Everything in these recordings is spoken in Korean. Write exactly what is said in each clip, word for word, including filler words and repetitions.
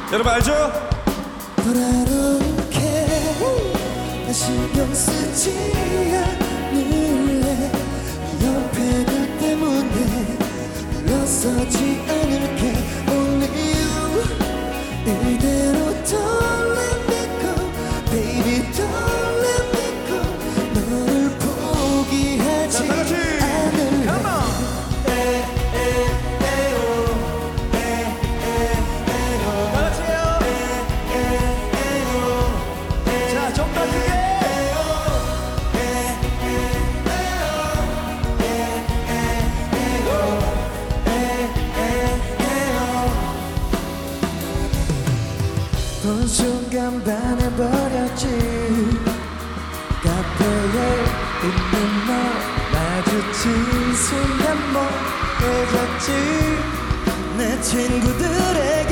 여러분 알죠? 돌아놓게 나 신경 쓰지 않을래 옆에 그 때문에 물러서지 않을게 Only you 이대로 don't let me go Baby don't let me go 너를 포기하지 않을래 본 순간 반해버렸지 카페에 있는 너 마주친 순간 멍해졌지 내 친구들에게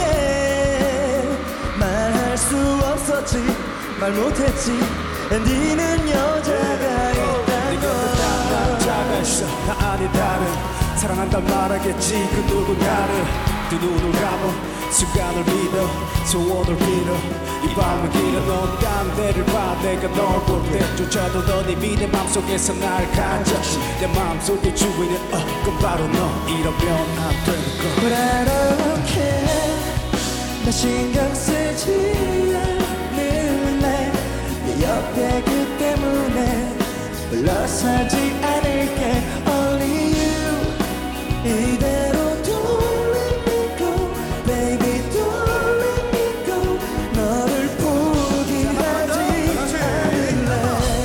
말할 수 없었지 말 못했지 니는 여자가 있단 걸 남자가 있어 나 아니 다른 사랑한단 말하겠지 그 누군가를 두 눈을 감아 순간을 믿어 소원을 빌어 이 밤을 길어 넌 딴데를 봐 내가 널 볼 때조차도 넌 이미 내 맘속에서 날 가졌지 내 맘속의 주인은 어 그건 바로 너 이러면 안 되는 거 But I don't care 나 신경 쓰지 않을래 네 옆에 그 때문에 물러서지 않을게 Only you 이대로 don't let me go Baby don't let me go 너를 포기하지 않을래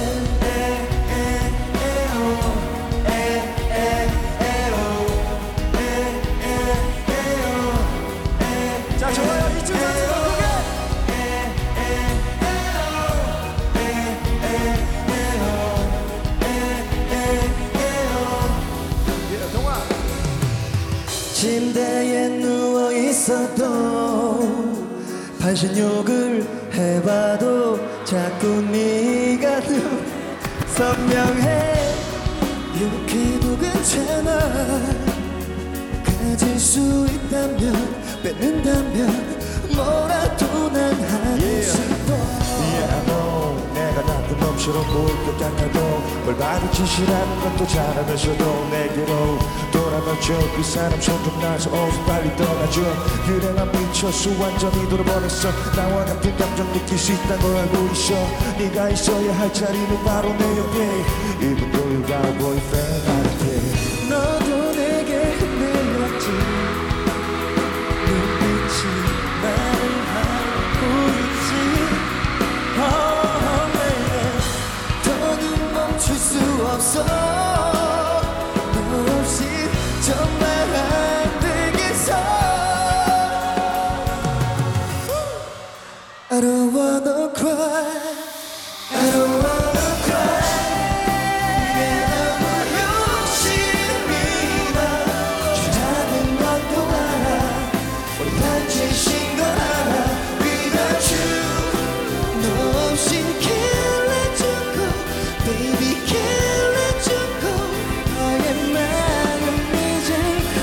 자 좋아요 이쪽 선수 침대에 누워 있어도 반신욕을 해봐도 자꾸 네가 눈 선명해 이렇게도 괜찮아 가질 수 있다면 뺏는다면 뭐라도 난 하고 싶어 Yeah, I know. 내가 나쁜 놈처럼 보일 것 같아도 뭘 마주치시라는 것도 잘하면서도 내게로 돌아가죠 그 사람 손 좀 놔서 어서 빨리 떠나줘 그래 난 미쳤어 완전히 돌아버렸어 나와 같은 감정 느낄 수 있다는 걸 알고 있어 네가 있어야 할 자리는 바로 내 옆에 Even though you got a boyfriend 나한테 너도 내게 흔들렸지 눈빛이 말을 하고 있지 Oh baby 더는 멈출 수 없어 너 없이 정말 안 되겠어 I don't wanna cry I don't wanna cry 이게 너무 욕심이 나 주작은 것도 알아 우리 반지신 걸 알아 Without you 너 없인 can't let you go Baby can't let you go 너의 마음 이제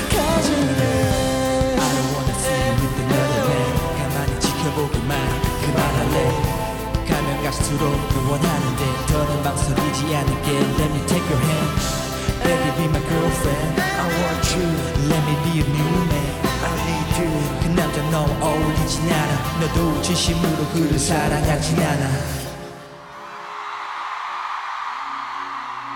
가질래 I don't wanna see you with another man 가만히 지켜보기만 그만할래 가면 갈수록 응원하는데 더는 망설이지 않을게 Let me take your hand Baby be my girlfriend I want you Let me be your new man I need you 그 남자 너와 어울리진 않아 너도 진심으로 그를 사랑하진 않아